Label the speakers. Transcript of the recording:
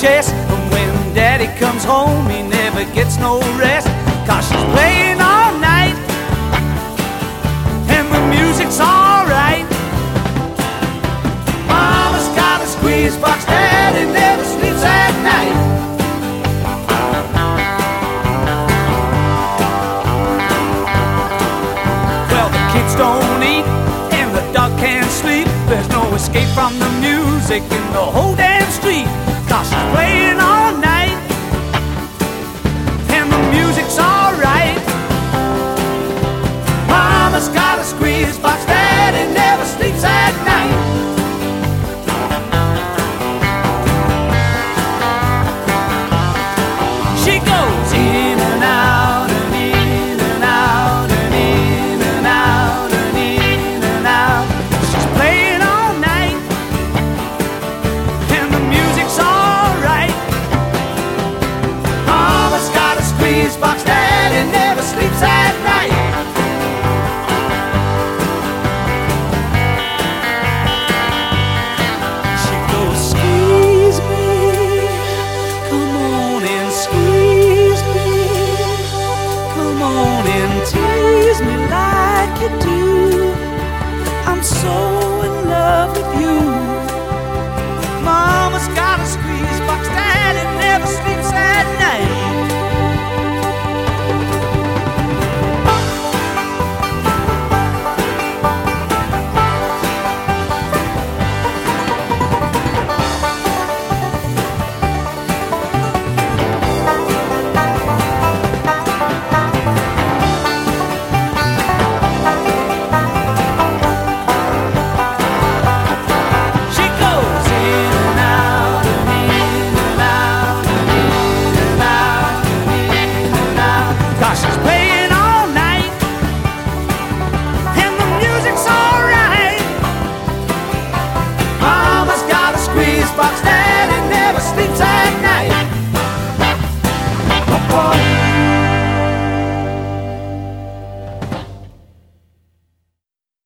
Speaker 1: chest. And when Daddy comes home, he never gets no rest. 'Cause she's playing all night, and the music's alright. Mama's got a squeeze box, Daddy never sleeps at night. Well, the kids don't eat, and the dog can't sleep. There's no escape from the music in the whole damn street. 'Cause she's playing all night, and the music's alright. Mama's got a squeeze box, Daddy never sleeps at night. She goes in and out and in and out and in and out and in and out. She's playing all night, and the music's alright. Mama's got a squeeze box, Daddy never sleeps at night. She goes, squeeze me, come on and squeeze me, come on and tease me like you do. I'm so in love with you. Mama's got a squeeze box, Daddy never sleeps at night. She goes in and out and in and out and in and out and in and out. 'Cause she's playing all night, and the music's alright. Mama's got a squeeze box.